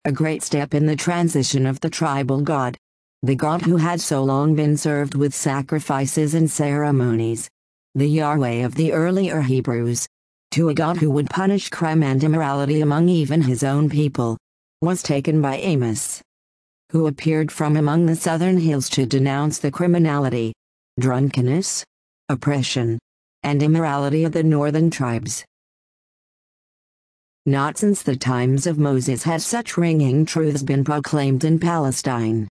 a great step in the transition of the tribal god. The god who had so long been served with sacrifices and ceremonies. The Yahweh of the earlier Hebrews. To a god who would punish crime and immorality among even his own people. Was taken by Amos, who appeared from among the southern hills to denounce the criminality, drunkenness, oppression, and immorality of the northern tribes. Not since the times of Moses had such ringing truths been proclaimed in Palestine.